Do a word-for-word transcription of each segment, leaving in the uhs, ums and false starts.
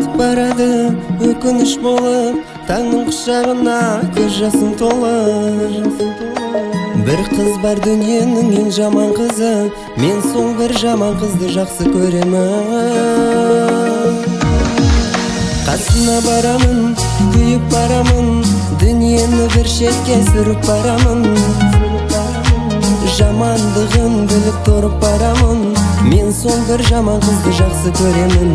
Кайтып барады өкүнүш болуп, таңдын кучагына көз жасым толуп. Бир кыз бар дүйнөнүн эң жаман кызы, мен сол бир жаман кызды жакшы көрөмүн. Касына барамын, күйүп барамын, дүйнөнү бир четке сүрүп барамын. Жамандыгын билип туруп барамын, мен сол бир жаман кызды жакшы көрөмүн.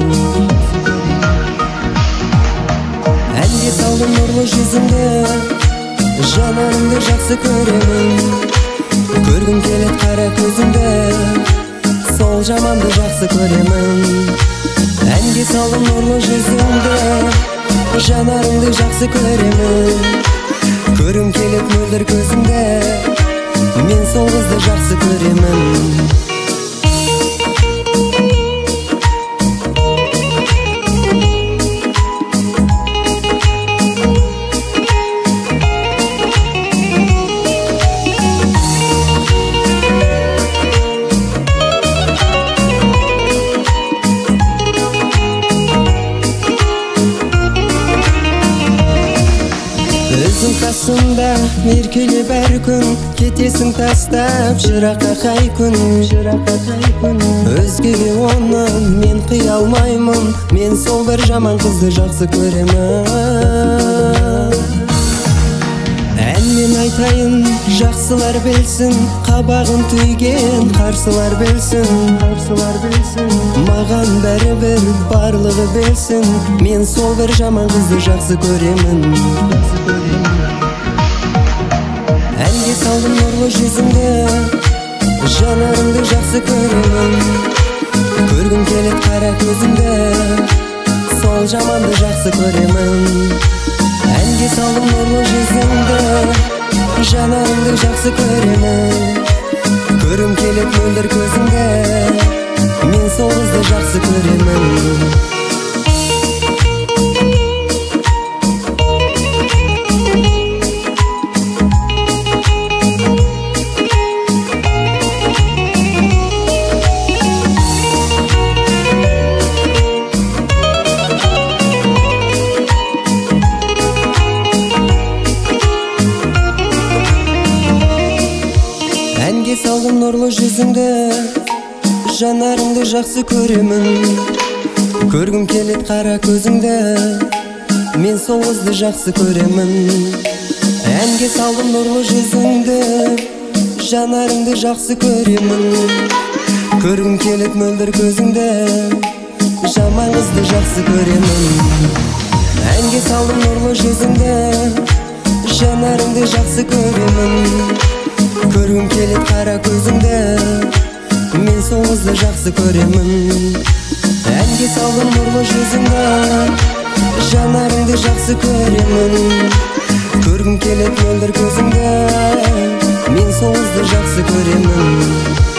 Әлге салдым нурлуу жүзүңдө, жанарыңды жакшы көрөмүн. Көргүм келет кара көзүңдө, сол жаманды жакшы көрөмүн. Әлге салдым нурлуу жүзүңдө, жанарыңды жакшы көрөмүн. Көргүм келет мөлдүр көзүңдө, мен сол кызды жакшы көрөмүн. Өзүң касымда меркеле бәр күн, кетесиң тастап жыракка кай күн. Өзгеге оны мен кыя алмаймын, мен сол бир жаман кызды жакшы көрөмүн. Ән мен айтайын, жакшылар билсин, кабагын түйген карсылар билсин. Маган бери бир барлыгы билсин, мен сол бир жаман кызды жакшы көрөмүн. Әлге салдым нурлуу жүзүңдө, жанарыңды жакшы көрөмүн. Көргүм келет кара көзүңдө, сол жаманды жакшы көрөмүн. Әлге салдым нурлуу жүзүңдө, жанарыңды жакшы көрөмүн. Көргүм келет мөлдүр көзүңдө, мен сол кызды жакшы көрөмүн. Әнге салдым нурлуу жүзүңдө, жанарыңды жакшы көрөмүн. Көргүм келет кара көзүңдө, мен сол кызды жакшы көрөмүн. Әнге салдым нурлуу жүзүңдө, жанарыңды жакшы көрөмүн. Көргүм келет мөлдүр көзүңдө, жаман кызды жакшы көрөмүн. Әнге салдым нурлуу жүзүңдө, жанарыңды жакшы көрөмүн. Көргүм келет кара көзүңдө, мен сол кызды жакшы көрөмүн. Әнге салдым нурлуу жүзүңдө, жанарыңды жакшы көрөмүн. Көргүм келет мөлдүр көзүңдө, мен сол кызды жакшы көрөмүн.